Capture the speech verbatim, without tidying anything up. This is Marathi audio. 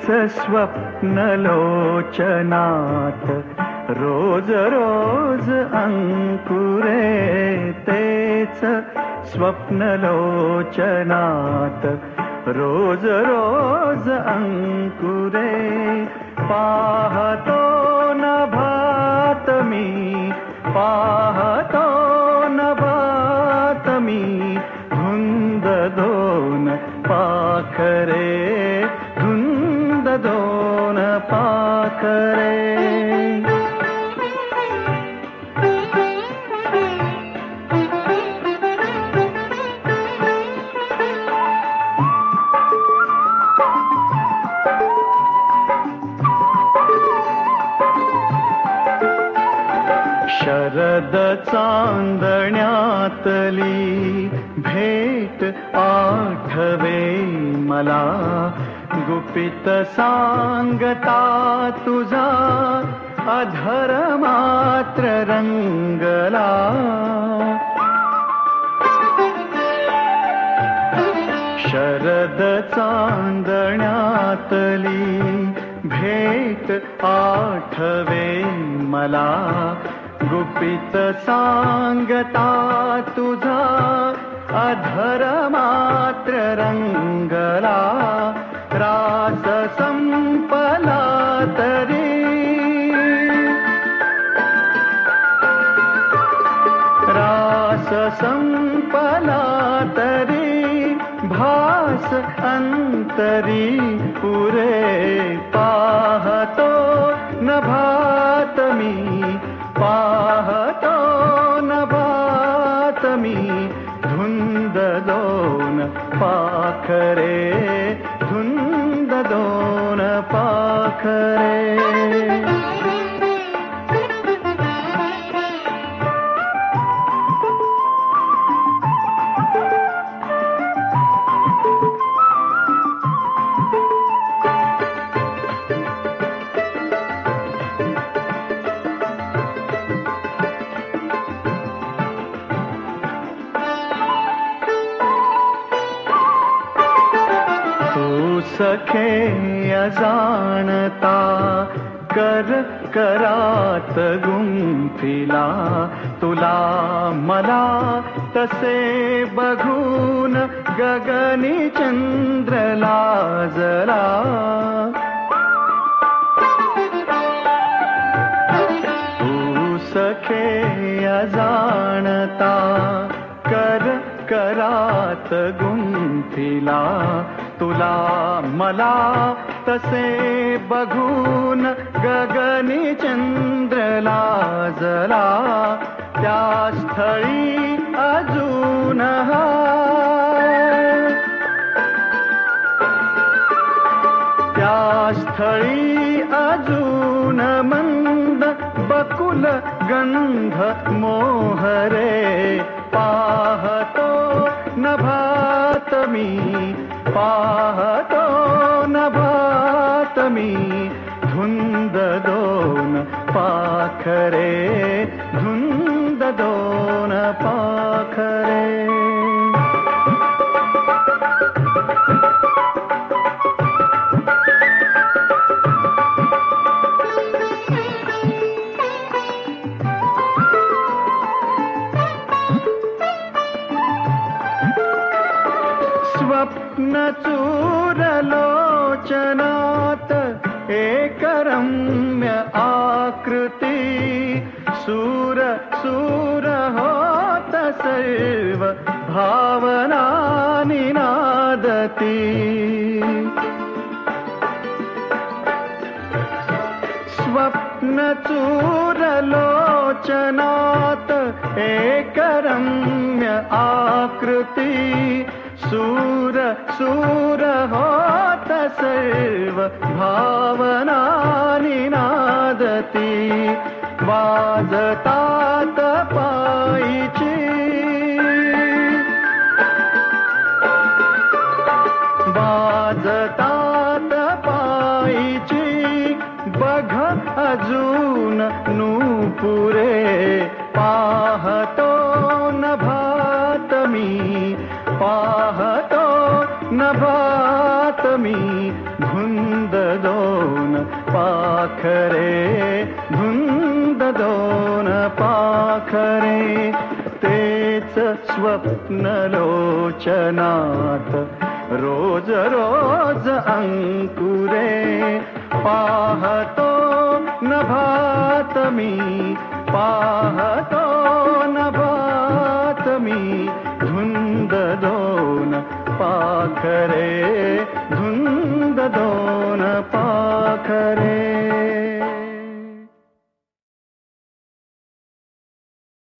स्वप्नलोचनात रोज रोज अंकुरे, तेच स्वप्नलोचनात रोज रोज अंकुरे. पाहतो नभात मी, पाहतो नभात मी, धुंद दोन पाखरे, धुंद दोन पाखरे. शरद चांदण्यातली भेट आठवे मला, गुपित सांगता तुझा अधर मात्र रंगला. शरद चांदण्यातली भेट आठवे मला, गुपित सांगता तुझा अधर मात्र रंगला. रास संपला तरी, रास संपला तरी, भास अंतरी पुरे. पाहतो नभात मी, पाहतो नभात मी, धुंद दोन पाखरे, धुंद दोन पाखरे. सखे अजाणता कर करात गुंफिला, तुला मला तसे बघून गगनी चंद्र लाजला. तू सखे अजाणता कर करात गुंफिला, तुला मला तसे बघून गगनी चंद्र लाजला. त्या स्थळी अजून हा, त्या स्थळी अजून मंद बकुल गंध मोहरे. पाहतो नभात मी, पाहतो नभात मी, धुंद दोन पाखरे, धुंद दोन पाखरे. स्वप्न चूरलोचनात एक रम्य आकृती, सूर सूर होत सर्व भावना निनादती. स्वप्न चूरलोचनात एक रम्य आकृती, सूर सूर होत सर्व भावना निनादती. वाजतात पायीची, वाजतात पायीची, बघ अजून नूपुरे. पाहतो नभात मी, पाहतो नभात मी, धुंद धुंद दोन पाखरे, धुंद दोन पाखरे. तेच स्वप्न लोचनात रोज रोज अंकुरे. पाहतो नभात मी, पाहतो नभात मी. धुंद दोन पाखरे, धुंद दोन पाखरे.